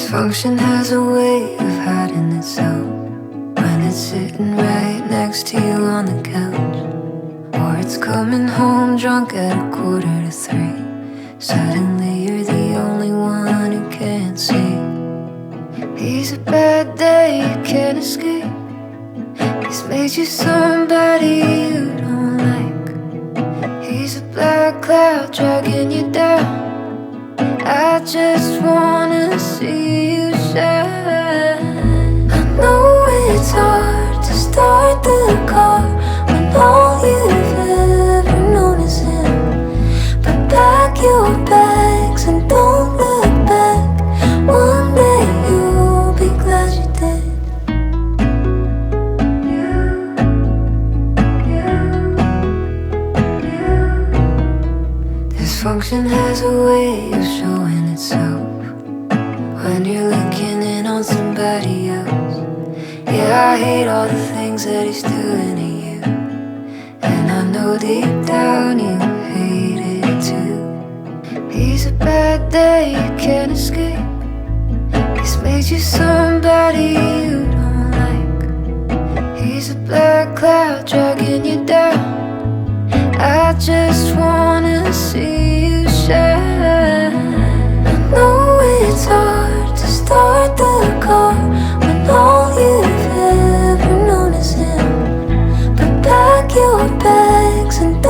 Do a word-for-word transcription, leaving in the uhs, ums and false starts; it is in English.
Dysfunction has a way of hiding itself when it's sitting right next to you on the couch, or it's coming home drunk at a quarter to three. Suddenly you're the only one who can't see. He's a bad day you can't escape. He's made you somebody you don't like. He's a black cloud dragging you down. I just wanna see you shine. I know it's hard to start the car when all you've ever known is him. But pack your bags and don't look back. One day you'll be glad you did. You, you, you. Dysfunction has a way of showing itself when you're looking in on somebody else. Yeah, I hate all the things that he's doing to you, and I know deep down you hate it too. He's a bad day you can't escape. He's made you somebody you don't like. He's a black cloud dragging you down. I just wanna see you shine. I know it's hard to start the car when all you've ever known is him. But pack your bags and